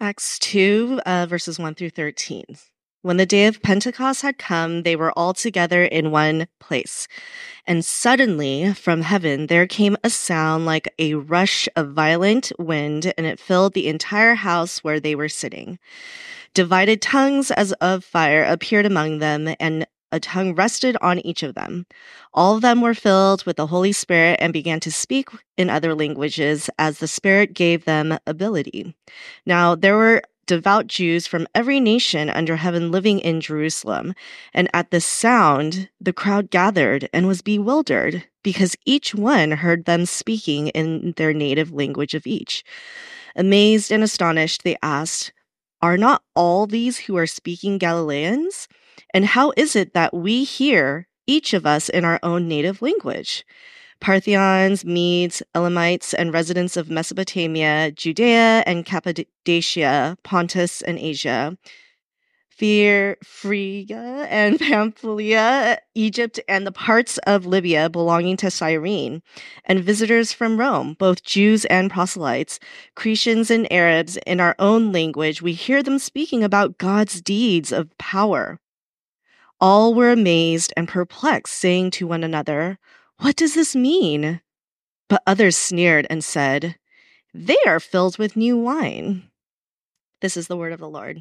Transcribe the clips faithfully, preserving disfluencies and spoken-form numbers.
Acts two, uh, verses one through thirteen. When the day of Pentecost had come, they were all together in one place. And suddenly, from heaven, there came a sound like a rush of violent wind, and it filled the entire house where they were sitting. Divided tongues as of fire appeared among them, and a tongue rested on each of them. All of them were filled with the Holy Spirit and began to speak in other languages as the Spirit gave them ability. Now, there were devout Jews from every nation under heaven living in Jerusalem. And at this sound, the crowd gathered and was bewildered because each one heard them speaking in their native language of each. Amazed and astonished, they asked, "Are not all these who are speaking Galileans? And how is it that we hear, each of us in our own native language?" Parthians, Medes, Elamites, and residents of Mesopotamia, Judea and Cappadocia, Pontus and Asia, Fear, Phrygia and Pamphylia, Egypt, and the parts of Libya belonging to Cyrene, and visitors from Rome, both Jews and proselytes, Cretians and Arabs, in our own language, we hear them speaking about God's deeds of power. All were amazed and perplexed, saying to one another, "What does this mean?" But others sneered and said, "They are filled with new wine." This is the word of the Lord.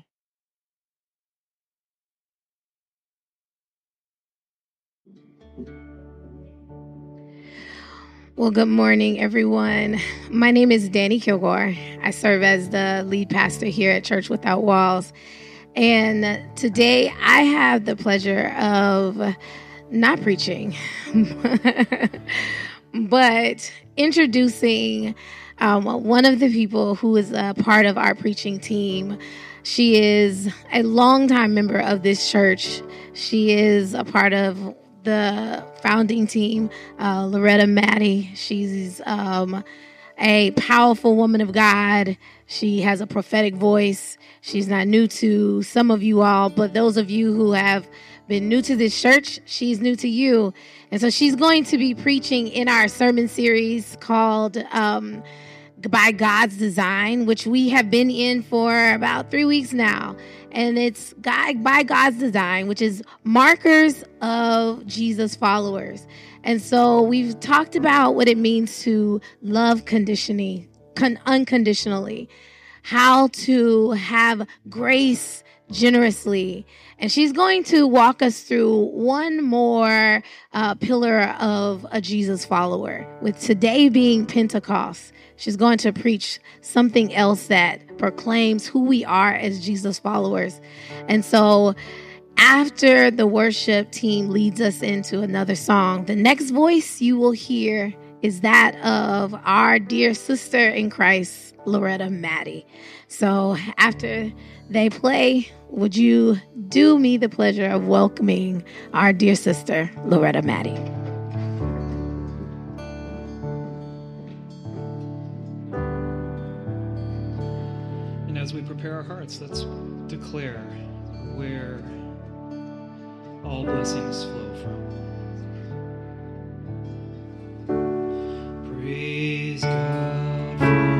Well, good morning, everyone. My name is Danny Kilgore. I serve as the lead pastor here at Church Without Walls. And today I have the pleasure of not preaching, but introducing um, one of the people who is a part of our preaching team. She is a longtime member of this church. She is a part of the founding team, uh, Loretta Maddie. She's um, a powerful woman of God. She has a prophetic voice. She's not new to some of you all, but those of you who have been new to this church, she's new to you. And so she's going to be preaching in our sermon series called um, By God's Design, which we have been in for about three weeks now. And it's God, By God's Design, which is markers of Jesus followers. And so we've talked about what it means to love conditionally, con- unconditionally, how to have grace generously. And she's going to walk us through one more uh, pillar of a Jesus follower, with today being Pentecost. She's going to preach something else that proclaims who we are as Jesus followers. And so after the worship team leads us into another song, the next voice you will hear is that of our dear sister in Christ, Loretta Maddie. So after they play, would you do me the pleasure of welcoming our dear sister, Loretta Maddie? And as we prepare our hearts, let's declare where all blessings flow from. Praise God for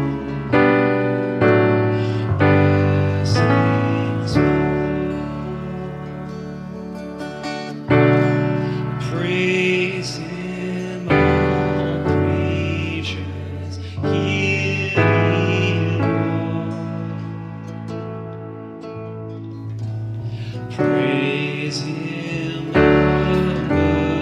blessings flow. Praise Him, all creatures, hear ye, Lord. Praise Him above.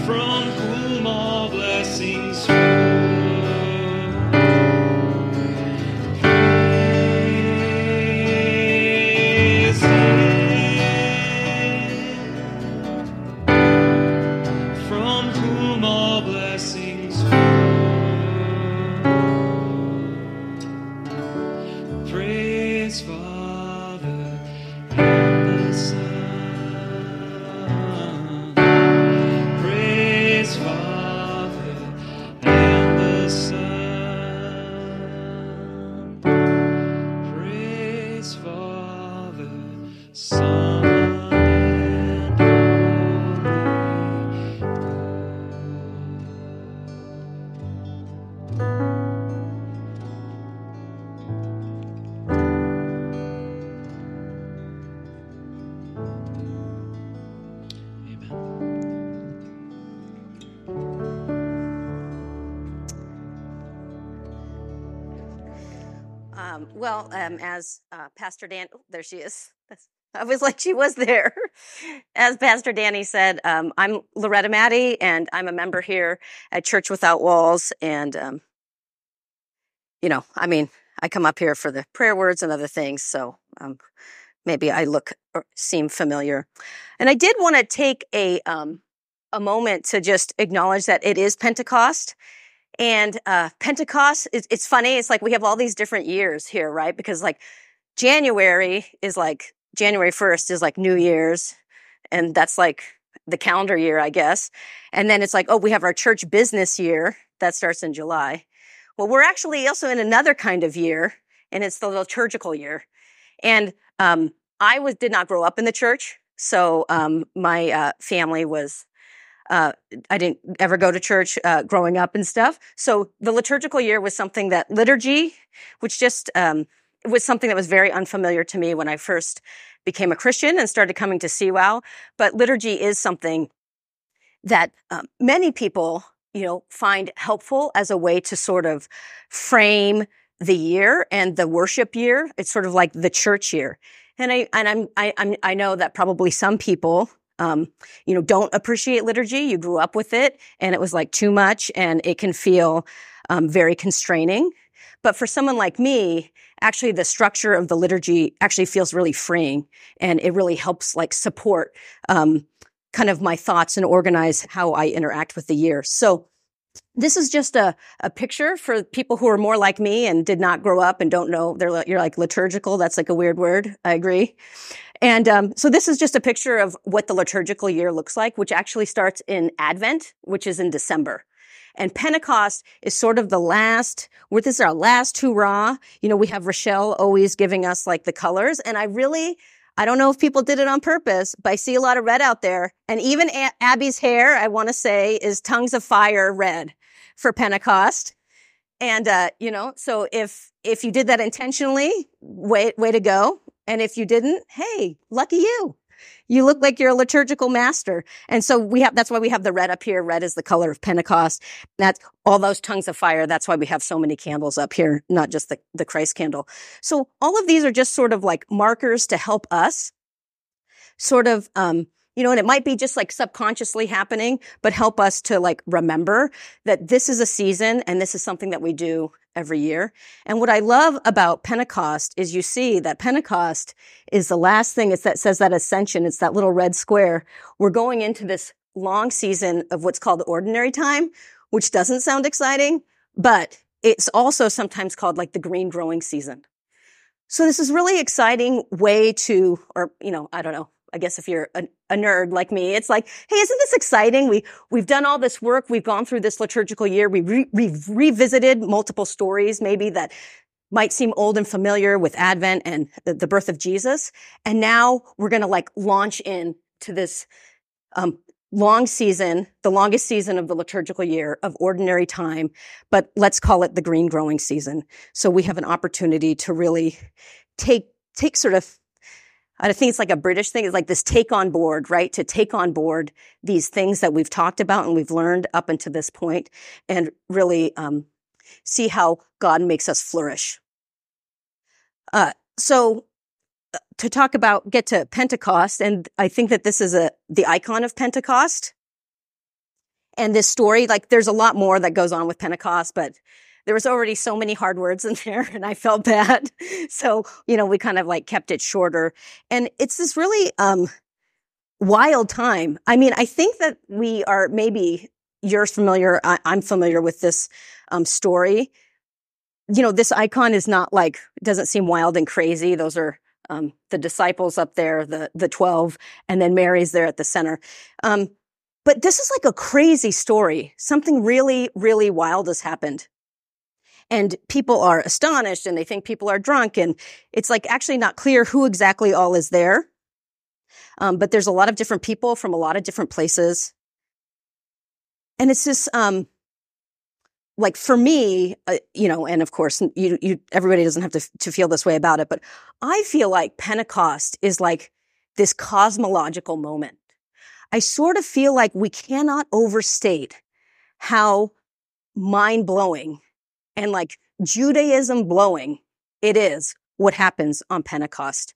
from whom all blessings flow. Praise Him, from whom all blessings flow. Praise Father and the Son. Praise Father and the Son. Praise Father, Son, and Holy Ghost. Um, well, um, as uh, Pastor Dan, oh, there she is. I was like, she was there. As Pastor Danny said, um, I'm Loretta Maddie, and I'm a member here at Church Without Walls. And, um, you know, I mean, I come up here for the prayer words and other things, so um, maybe I look or seem familiar. And I did want to take a um, a moment to just acknowledge that it is Pentecost. And uh, Pentecost, it's, it's funny. It's like we have all these different years here, right? Because like January is like, January first is like New Year's. And that's like the calendar year, I guess. And then it's like, oh, we have our church business year. That starts in July. Well, we're actually also in another kind of year, and it's the liturgical year. And um, I was did not grow up in the church. So um, my uh, family was Uh, I didn't ever go to church uh, growing up and stuff. So the liturgical year was something that liturgy, which just um, it was something that was very unfamiliar to me when I first became a Christian and started coming to C WOW. But liturgy is something that um, many people, you know, find helpful as a way to sort of frame the year and the worship year. It's sort of like the church year. And I and I'm I I'm, I know that probably some people. Um, you know, don't appreciate liturgy. You grew up with it and it was like too much and it can feel um, very constraining. But for someone like me, actually the structure of the liturgy actually feels really freeing and it really helps like support um, kind of my thoughts and organize how I interact with the year. So this is just a, a picture for people who are more like me and did not grow up and don't know. They're you're like liturgical. That's like a weird word. I agree. And um, so this is just a picture of what the liturgical year looks like, which actually starts in Advent, which is in December. And Pentecost is sort of the last, where this is our last hurrah. You know, we have Rochelle always giving us like the colors. And I really, I don't know if people did it on purpose, but I see a lot of red out there. And even a- Abby's hair, I want to say, is tongues of fire red for Pentecost. And, uh, you know, so if, if you did that intentionally, way, way to go. And if you didn't, hey, lucky you. You look like you're a liturgical master. And so we have, that's why we have the red up here. Red is the color of Pentecost. That's all those tongues of fire. That's why we have so many candles up here, not just the, the Christ candle. So all of these are just sort of like markers to help us sort of, um, you know, and it might be just like subconsciously happening, but help us to like remember that this is a season and this is something that we do every year. And what I love about Pentecost is you see that Pentecost is the last thing. It's that says that ascension. It's that little red square. We're going into this long season of what's called ordinary time, which doesn't sound exciting, but it's also sometimes called like the green growing season. So this is really exciting way to, or, you know, I don't know. I guess if you're a, a nerd like me, it's like, hey, isn't this exciting? We, we've done all this work. We've gone through this liturgical year. We re, we've revisited multiple stories, maybe that might seem old and familiar with Advent and the, the birth of Jesus. And now we're going to like launch in to this, um, long season, the longest season of the liturgical year of ordinary time, but let's call it the green growing season. So we have an opportunity to really take, take sort of, I think it's like a British thing. It's like this take on board, right? To take on board these things that we've talked about and we've learned up until this point and really um, see how God makes us flourish. Uh, so to talk about, get to Pentecost, and I think that this is a the icon of Pentecost. And this story, like there's a lot more that goes on with Pentecost, but there was already so many hard words in there and I felt bad. So, you know, we kind of like kept it shorter. And it's this really um, wild time. I mean, I think that we are maybe, you're familiar, I, I'm familiar with this um, story. You know, this icon is not like, doesn't seem wild and crazy. Those are um, the disciples up there, the the twelve, and then Mary's there at the center. Um, but this is like a crazy story. Something really, really wild has happened. And people are astonished and they think people are drunk. And it's like actually not clear who exactly all is there. Um, but there's a lot of different people from a lot of different places. And it's just, um, like for me, uh, you know, and of course, you, you, everybody doesn't have to, to feel this way about it, but I feel like Pentecost is like this cosmological moment. I sort of feel like we cannot overstate how mind-blowing and like Judaism blowing it is what happens on Pentecost.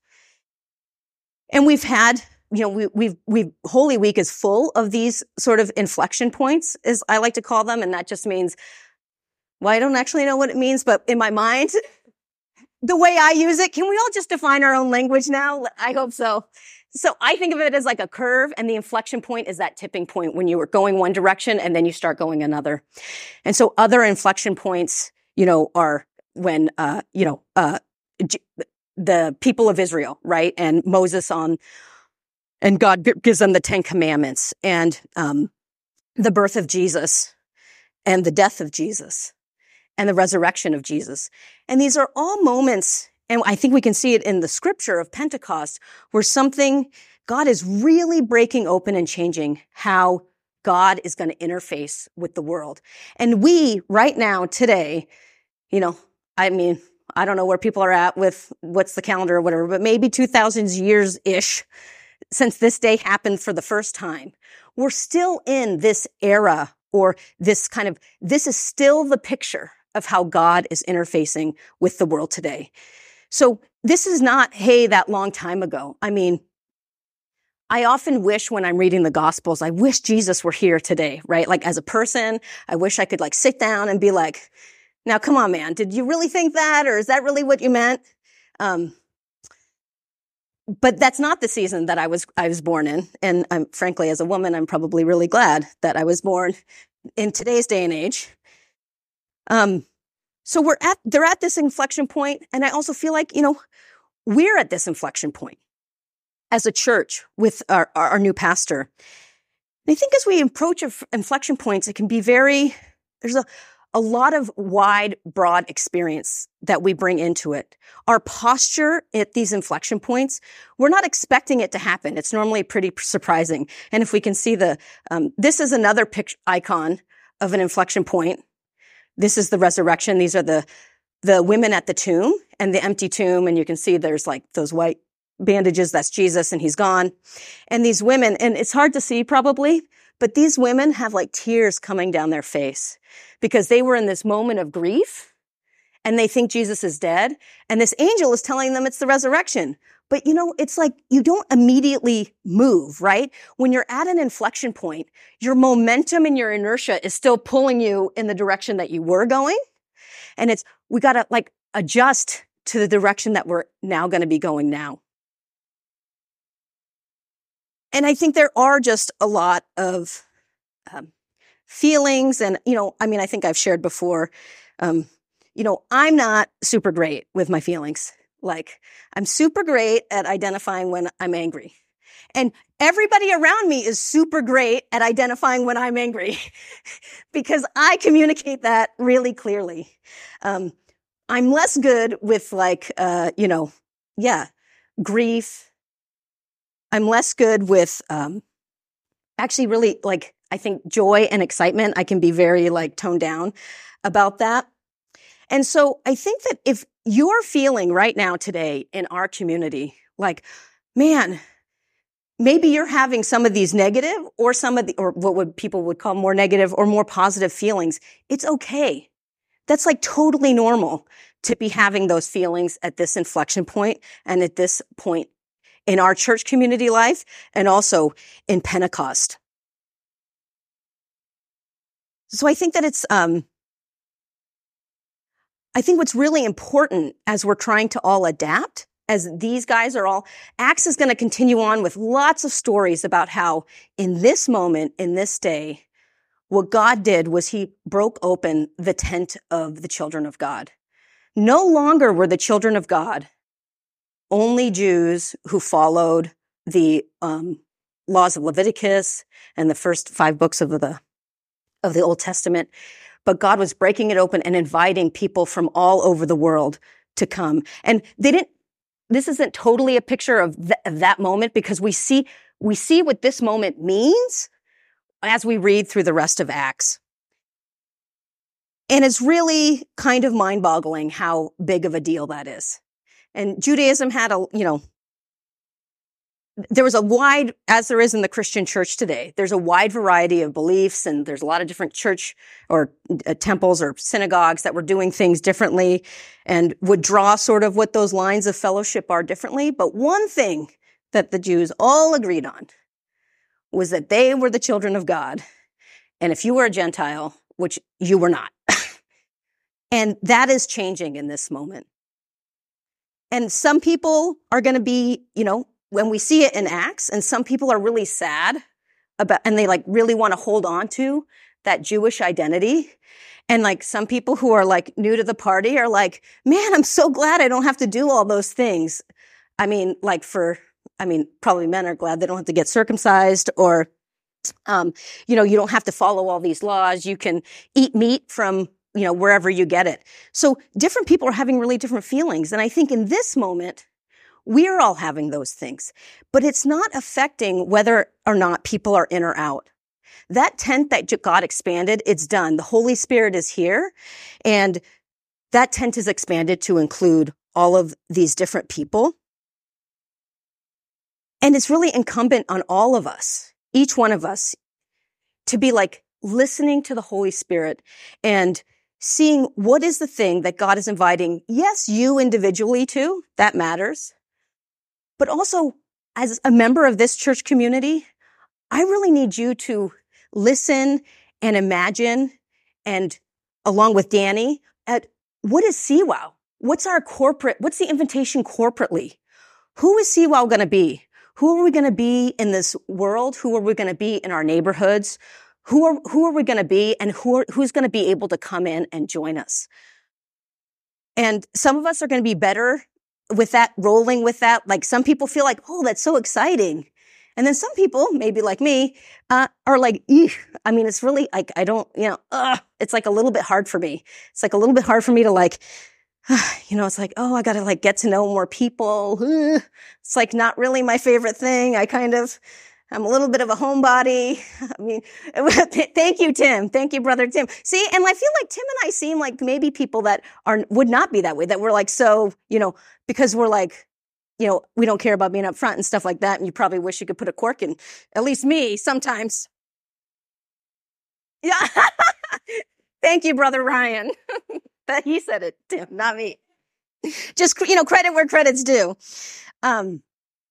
And we've had, you know, we, we've, we've, Holy Week is full of these sort of inflection points, as I like to call them. And that just means, well, I don't actually know what it means, but in my mind, the way I use it, can we all just define our own language now? I hope so. So I think of it as like a curve, and the inflection point is that tipping point when you were going one direction and then you start going another. And so other inflection points, you know, are when, uh, you know, uh, the people of Israel, right? And Moses on, and God gives them the Ten Commandments, and um, the birth of Jesus and the death of Jesus and the resurrection of Jesus. And these are all moments, and I think we can see it in the scripture of Pentecost, where something, God is really breaking open and changing how God is going to interface with the world. And we, right now, today, you know, I mean, I don't know where people are at with what's the calendar or whatever, but maybe two thousand years-ish since this day happened for the first time. We're still in this era, or this kind of, this is still the picture of how God is interfacing with the world today. So this is not, hey, that long time ago. I mean, I often wish when I'm reading the Gospels, I wish Jesus were here today, right? Like as a person, I wish I could like sit down and be like, now come on, man, did you really think that? Or is that really what you meant? Um, but that's not the season that I was, I was born in. And I'm, frankly, as a woman, I'm probably really glad that I was born in today's day and age. Um, so we're at, they're at this inflection point. And I also feel like, you know, we're at this inflection point as a church with our, our, our new pastor. And I think as we approach inflection points, it can be very, there's a, a lot of wide, broad experience that we bring into it. Our posture at these inflection points, we're not expecting it to happen. It's normally pretty surprising. And if we can see the, um, this is another picture icon of an inflection point. This is the resurrection. These are the, the women at the tomb and the empty tomb. And you can see there's like those white bandages. That's Jesus, and he's gone. And these women, and it's hard to see probably, but these women have like tears coming down their face because they were in this moment of grief and they think Jesus is dead. And this angel is telling them it's the resurrection. But you know, it's like you don't immediately move, right? When you're at an inflection point, your momentum and your inertia is still pulling you in the direction that you were going. And it's, we got to like adjust to the direction that we're now going to be going now. And I think there are just a lot of um, feelings. And, you know, I mean, I think I've shared before, um, you know, I'm not super great with my feelings. Like, I'm super great at identifying when I'm angry. And everybody around me is super great at identifying when I'm angry because I communicate that really clearly. Um, I'm less good with like, uh, you know, yeah, grief. I'm less good with, um, actually really like, I think joy and excitement. I can be very like toned down about that. And so I think that if you're feeling right now today in our community, like, man, maybe you're having some of these negative or some of the, or what would people would call more negative or more positive feelings. It's okay. That's like totally normal to be having those feelings at this inflection point and at this point in our church community life and also in Pentecost. So I think that it's, um, I think what's really important as we're trying to all adapt, as these guys are all, Acts is going to continue on with lots of stories about how in this moment, in this day, what God did was he broke open the tent of the children of God. No longer were the children of God only Jews who followed the um, laws of Leviticus and the first five books of the of the Old Testament, but God was breaking it open and inviting people from all over the world to come. And they didn't. This isn't totally a picture of, th- of that moment, because we see we see what this moment means as we read through the rest of Acts. And it's really kind of mind-boggling how big of a deal that is. And Judaism had a, you know, there was a wide, as there is in the Christian church today, there's a wide variety of beliefs, and there's a lot of different church or uh, temples or synagogues that were doing things differently and would draw sort of what those lines of fellowship are differently. But one thing that the Jews all agreed on was that they were the children of God. And if you were a Gentile, which you were not, and that is changing in this moment. And some people are going to be, you know, when we see it in Acts, and some people are really sad about, and they like really want to hold on to that Jewish identity. And like some people who are like new to the party are like, man, I'm so glad I don't have to do all those things. I mean, like for, I mean, probably men are glad they don't have to get circumcised, or, um, you know, you don't have to follow all these laws. You can eat meat from, you know, wherever you get it. So different people are having really different feelings. And I think in this moment, we're all having those things, but it's not affecting whether or not people are in or out. That tent that God expanded, it's done. The Holy Spirit is here, and that tent is expanded to include all of these different people. And it's really incumbent on all of us, each one of us, to be like listening to the Holy Spirit and seeing what is the thing that God is inviting, yes, you individually to, that matters. But also, as a member of this church community, I really need you to listen and imagine, and along with Danny, at what is C WOW? What's our corporate, what's the invitation corporately? Who is C WOW going to be? Who are we going to be in this world? Who are we going to be in our neighborhoods? Who are, who are we going to be, and who are, who's going to be able to come in and join us? And some of us are going to be better with that, rolling with that. Like some people feel like, oh, that's so exciting. And then some people, maybe like me, uh, are like, eeh. I mean, it's really like, I don't, you know, uh, it's like a little bit hard for me. It's like a little bit hard for me to like, uh, you know, it's like, oh, I got to like get to know more people. Uh, it's like not really my favorite thing. I kind of, I'm a little bit of a homebody. I mean, thank you, Tim. Thank you, brother Tim. See, and I feel like Tim and I seem like maybe people that are, would not be that way, that we're like, so, you know, because we're like, you know, we don't care about being up front and stuff like that. And you probably wish you could put a cork in, at least me sometimes. Yeah. Thank you, brother Ryan. He said it, Tim, not me. Just, you know, credit where credit's due. Um,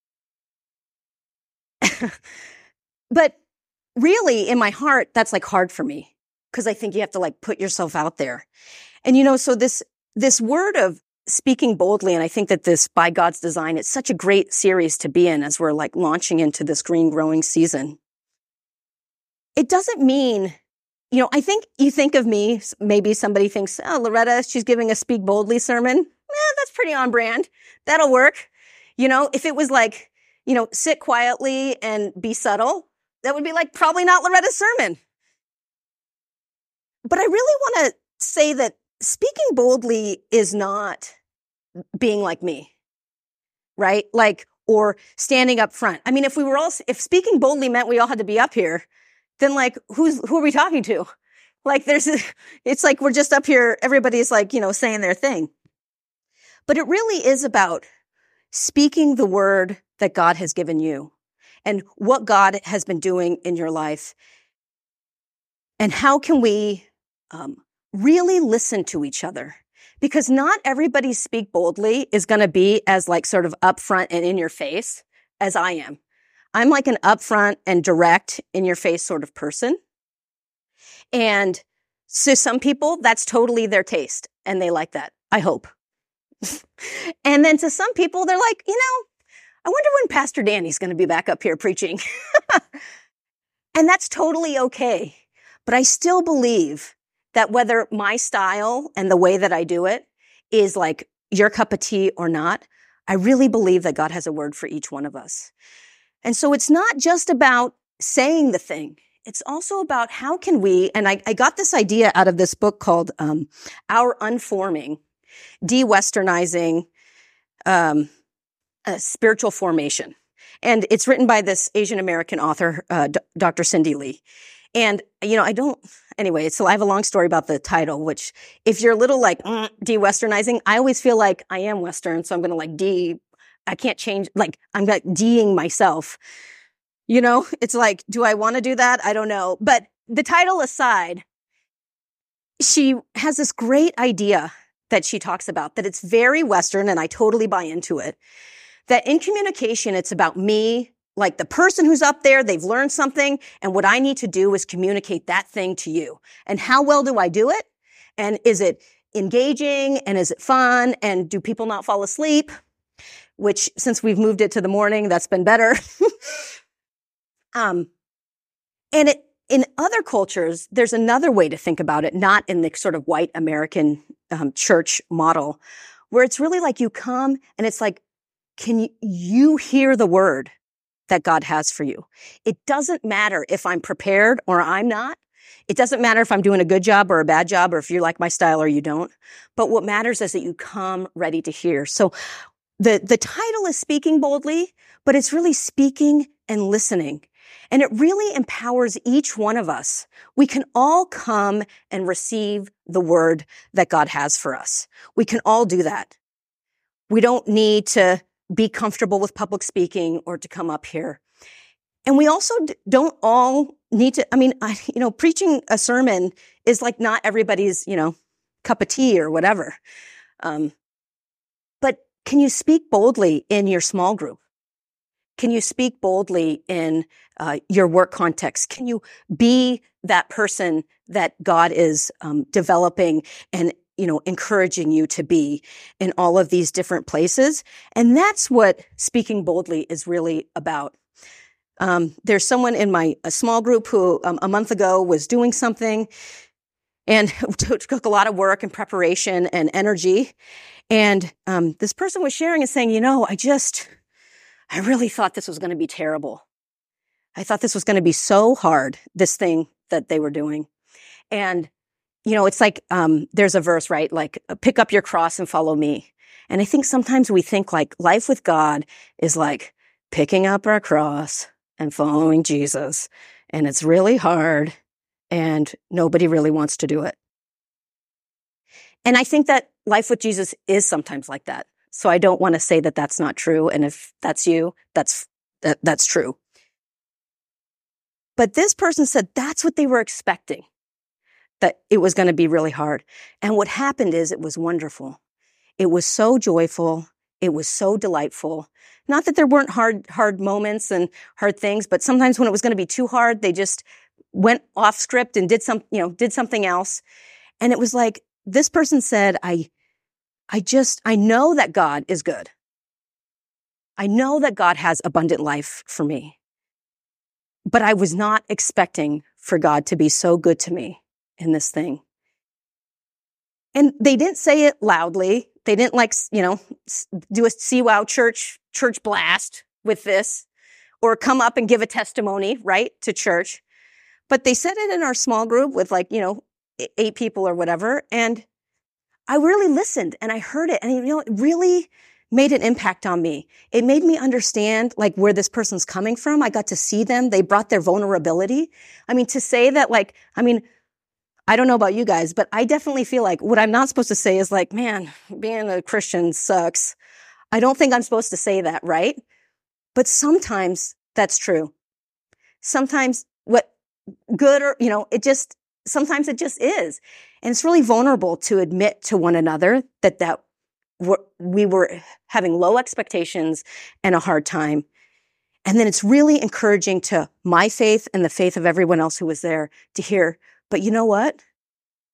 But really, in my heart, that's like hard for me, because I think you have to like put yourself out there. And, you know, so this, this word of speaking boldly, and I think that this, by God's design, it's such a great series to be in as we're like launching into this green growing season. It doesn't mean, you know, I think you think of me, maybe somebody thinks, oh, Loretta, she's giving a speak boldly sermon. Eh, that's pretty on brand. That'll work. You know, if it was like, you know, sit quietly and be subtle, that would be like probably not Loretta's sermon. But I really want to say that speaking boldly is not being like me, right? Like, or standing up front. I mean, if we were all, if speaking boldly meant we all had to be up here, then like, who's, who are we talking to? Like there's, it's like we're just up here, everybody's like, you know, saying their thing. But it really is about speaking the word that God has given you and what God has been doing in your life. And how can we um, really listen to each other? Because not everybody speak boldly is going to be as like sort of upfront and in your face as I am. I'm like an upfront and direct in your face sort of person. And So some people, that's totally their taste and they like that, I hope. And then to some people, they're like, you know, I wonder when Pastor Danny's going to be back up here preaching. And that's totally okay. But I still believe that whether my style and the way that I do it is like your cup of tea or not, I really believe that God has a word for each one of us. And so it's not just about saying the thing. It's also about how can we, and I, I got this idea out of this book called um, Our Unforming, De-Westernizing um, uh, Spiritual Formation. And it's written by this Asian American author, uh, D- Doctor Cindy Lee. And, you know, I don't, anyway, so I have a long story about the title, which if you're a little like mm, de-Westernizing, I always feel like I am Western. So I'm going to like de, I can't change, like I'm like de-ing myself. You know, it's like, do I want to do that? I don't know. But the title aside, she has this great idea that she talks about, that it's very Western, and I totally buy into it, that in communication, it's about me, like the person who's up there, they've learned something, and what I need to do is communicate that thing to you. And how well do I do it? And is it engaging? And is it fun? And do people not fall asleep? Which, since we've moved it to the morning, that's been better. um, and it, in other cultures, there's another way to think about it, not in the sort of white American um, church model, where it's really like you come and it's like, can you, you hear the word that God has for you? It doesn't matter if I'm prepared or I'm not. It doesn't matter if I'm doing a good job or a bad job, or if you like my style or you don't. But what matters is that you come ready to hear. So the, the title is Speaking Boldly, but it's really speaking and listening. And it really empowers each one of us. We can all come and receive the word that God has for us. We can all do that. We don't need to be comfortable with public speaking or to come up here. And we also d- don't all need to, I mean, I, you know, preaching a sermon is like not everybody's, you know, cup of tea or whatever. Um, but can you speak boldly in your small group? Can you speak boldly in uh, your work context? Can you be that person that God is um, developing and, you know, encouraging you to be in all of these different places? And that's what speaking boldly is really about. Um, there's someone in my a small group who um, a month ago was doing something, and it took a lot of work and preparation and energy. And um, this person was sharing and saying, you know, I just... I really thought this was going to be terrible. I thought this was going to be so hard, this thing that they were doing. And, you know, it's like, um, there's a verse, right? Like, pick up your cross and follow me. And I think sometimes we think like life with God is like picking up our cross and following Jesus. And it's really hard and nobody really wants to do it. And I think that life with Jesus is sometimes like that. So I don't want to say that that's not true. And if that's you, that's, that, that's true. But this person said that's what they were expecting, that it was going to be really hard. And what happened is it was wonderful. It was so joyful. It was so delightful. Not that there weren't hard, hard moments and hard things, but sometimes when it was going to be too hard, they just went off script and did some, you know, did something else. And it was like, this person said, I, I just, I know that God is good. I know that God has abundant life for me. But I was not expecting for God to be so good to me in this thing. And they didn't say it loudly. They didn't like, you know, do a C WOW church, church blast with this, or come up and give a testimony, right, to church. But they said it in our small group with like, you know, eight people or whatever. And I really listened and I heard it, and you know, it really made an impact on me. It made me understand like where this person's coming from. I got to see them. They brought their vulnerability. I mean, to say that like, I mean, I don't know about you guys, but I definitely feel like what I'm not supposed to say is like, man, being a Christian sucks. I don't think I'm supposed to say that, right? But sometimes that's true. Sometimes what good or, you know, it just, sometimes it just is. And it's really vulnerable to admit to one another that that we're, we were having low expectations and a hard time. And then it's really encouraging to my faith and the faith of everyone else who was there to hear, but you know what?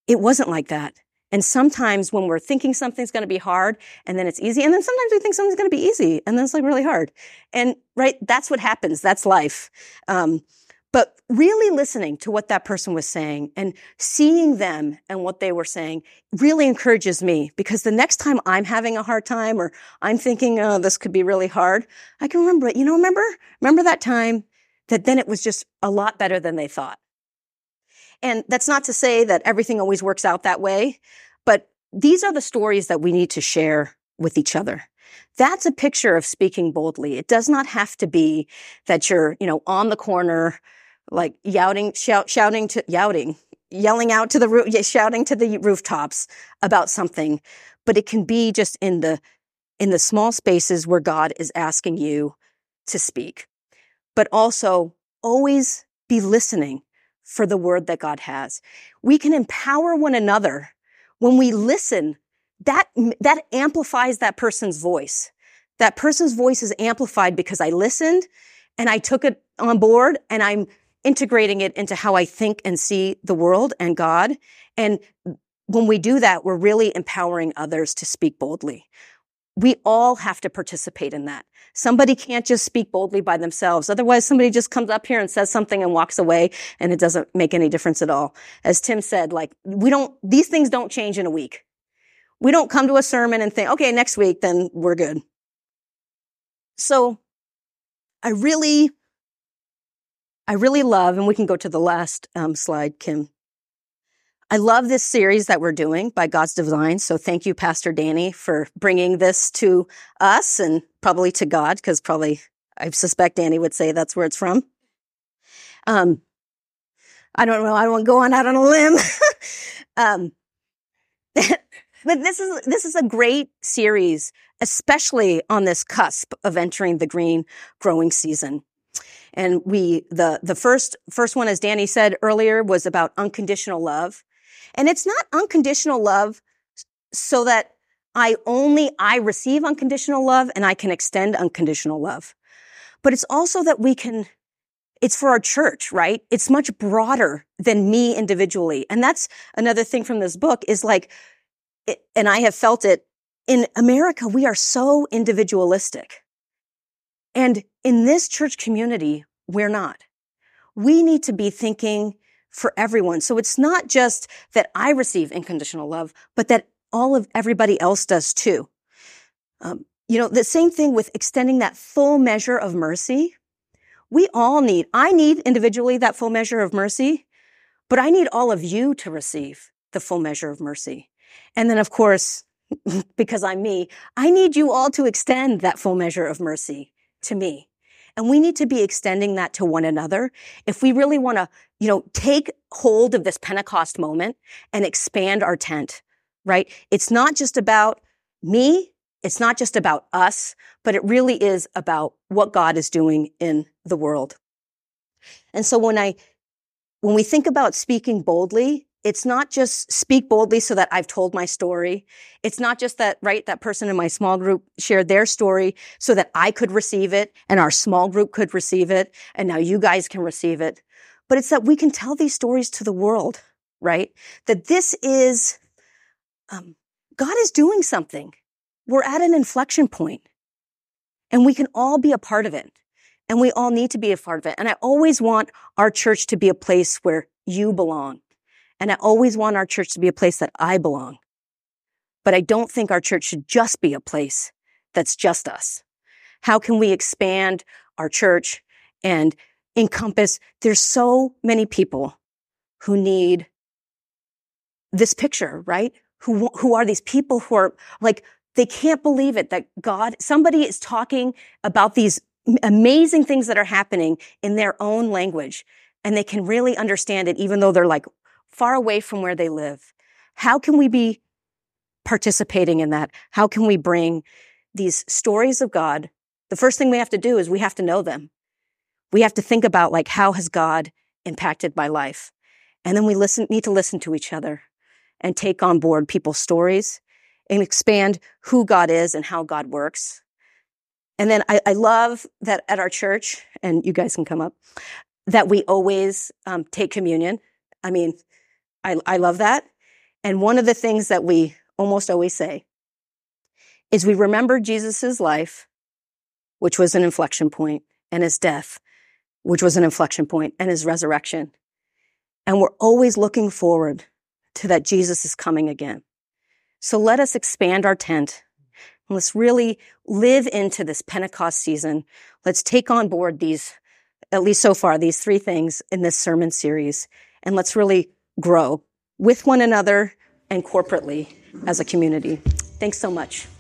it wasn't like that. And sometimes when we're thinking something's going to be hard and then it's easy, and then sometimes we think something's going to be easy and then it's like really hard. And right, that's what happens. That's life. Um, but really listening to what that person was saying and seeing them and what they were saying really encourages me, because the next time I'm having a hard time or I'm thinking, oh, this could be really hard, I can remember it. You know, remember, remember that time that then it was just a lot better than they thought. And that's not to say that everything always works out that way, but these are the stories that we need to share with each other. That's a picture of speaking boldly. It does not have to be that you're, you know, on the corner, like youting, shout, shouting to, youting, yelling out to the roof, shouting to the rooftops about something. But it can be just in the, in the small spaces where God is asking you to speak. But also always be listening for the word that God has. We can empower one another when we listen. That, that amplifies that person's voice. That person's voice is amplified because I listened and I took it on board and I'm integrating it into how I think and see the world and God. And when we do that, we're really empowering others to speak boldly. We all have to participate in that. Somebody can't just speak boldly by themselves. Otherwise, somebody just comes up here and says something and walks away, and it doesn't make any difference at all. As Tim said, like, we don't, these things don't change in a week. We don't come to a sermon and think, okay, next week, then we're good. So I really, I really love, and we can go to the last um, slide, Kim. I love this series that we're doing by God's Design. So thank you, Pastor Danny, for bringing this to us and probably to God, because probably I suspect Danny would say that's where it's from. Um, I don't know. I don't want to go on out on a limb. um, but this is this is a great series, especially on this cusp of entering the green growing season. And we the the first first one, as Danny said earlier, was about unconditional love. And it's not unconditional love so that I only, I receive unconditional love and I can extend unconditional love. But it's also that we can, it's for our church, right? It's much broader than me individually. And that's another thing from this book is like, it, and I have felt it, in America, we are so individualistic. And in this church community, we're not. We need to be thinking for everyone. So it's not just that I receive unconditional love, but that all of everybody else does too. Um, you know, the same thing with extending that full measure of mercy. We all need, I need individually that full measure of mercy, but I need all of you to receive the full measure of mercy. And then of course, because I'm me, I need you all to extend that full measure of mercy to me. And we need to be extending that to one another if we really want to, you know, take hold of this Pentecost moment and expand our tent, right? It's not just about me. It's not just about us, but it really is about what God is doing in the world. And so when I, when we think about speaking boldly, it's not just speak boldly so that I've told my story. It's not just that, right, that person in my small group shared their story so that I could receive it and our small group could receive it and now you guys can receive it. But it's that we can tell these stories to the world, right? That this is, um, God is doing something. We're at an inflection point and we can all be a part of it. And we all need to be a part of it. And I always want our church to be a place where you belong. And I always want our church to be a place that I belong. But I don't think our church should just be a place that's just us. How can we expand our church and encompass? There's so many people who need this picture, right? Who, who are these people who are like, they can't believe it that God, somebody is talking about these amazing things that are happening in their own language. And they can really understand it, even though they're like, far away from where they live. How can we be participating in that? How can we bring these stories of God? The first thing we have to do is we have to know them. We have to think about like, how has God impacted my life? And then we listen, need to listen to each other and take on board people's stories and expand who God is and how God works. And then I, I love that at our church, and you guys can come up, that we always um, take communion. I mean, I, I love that. And one of the things that we almost always say is we remember Jesus's life, which was an inflection point, and his death, which was an inflection point, and his resurrection. And we're always looking forward to that Jesus is coming again. So let us expand our tent. And let's really live into this Pentecost season. Let's take on board these, at least so far, these three things in this sermon series. And let's really grow with one another and corporately as a community. Thanks so much.